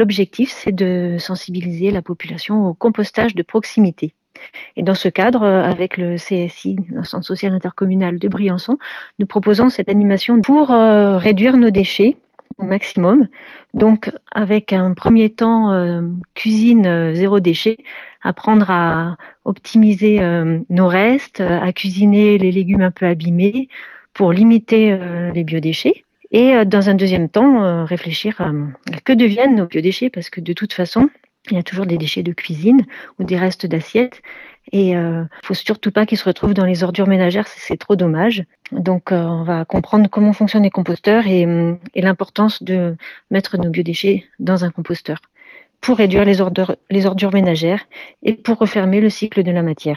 L'objectif, c'est de sensibiliser la population au compostage de proximité. Et dans ce cadre, avec le CSI, le Centre social intercommunal de Briançon, nous proposons cette animation pour réduire nos déchets au maximum. Donc, avec un premier temps cuisine zéro déchet, apprendre à optimiser nos restes, à cuisiner les légumes un peu abîmés pour limiter les biodéchets. Et dans un deuxième temps, réfléchir à que deviennent nos biodéchets, parce que de toute façon, il y a toujours des déchets de cuisine ou des restes d'assiettes. Et faut surtout pas qu'ils se retrouvent dans les ordures ménagères, c'est trop dommage. Donc on va comprendre comment fonctionnent les composteurs et l'importance de mettre nos biodéchets dans un composteur pour réduire les ordures ménagères et pour refermer le cycle de la matière.